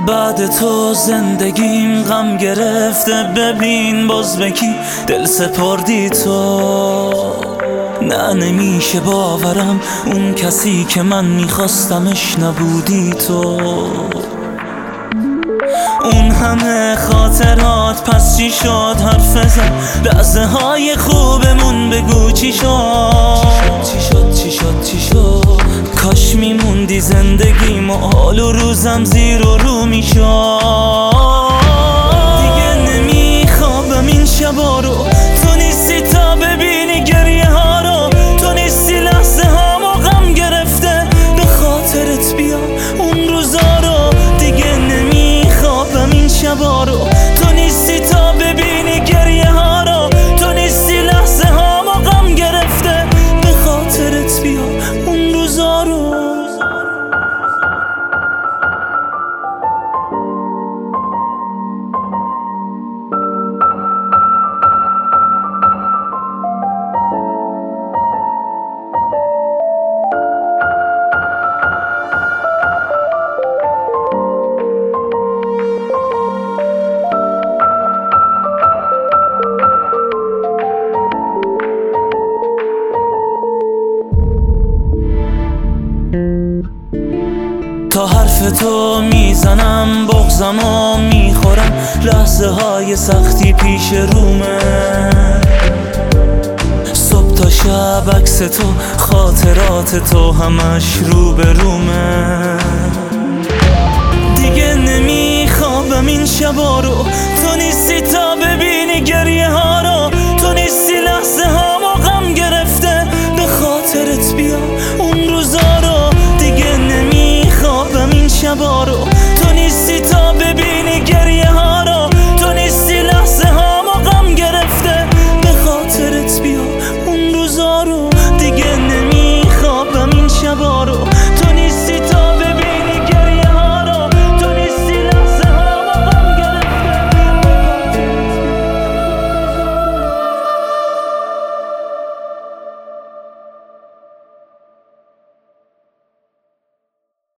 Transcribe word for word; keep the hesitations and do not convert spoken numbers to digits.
بعد تو زندگیم غم گرفته، ببین باز به کی دل سپردی تو. نه نمیشه باورم اون کسی که من میخواستمش نبودی تو. اون همه خاطرات پس چی شد؟ حرف زد لحظه های خوبمون بگو چی شد؟ چی شد چی شد چی شد؟ کاش میموندی زندگیم و حال و روزم زیر و رو میشد. دیگه نمیخوابم این شبا رو، تو نیستی تا ببینی گریه ها رو. تو نیستی لحظه هامو غم گرفته، به خاطرت بیام اون روزا رو. دیگه نمیخوابم این شبا رو، تو نیستی تا ببینی گریه ها رو. تو نیستی لحظه هامو غم گرفته، به خاطرت بیام اون روزا رو. تا حرف تو میزنم بغضمو میخورم، لحظه های سختی پیش رومه. صبح تا شب عکس تو، خاطرات تو همش رو به رومه. دیگه نمیخوابم این شبا رو، تو نیستی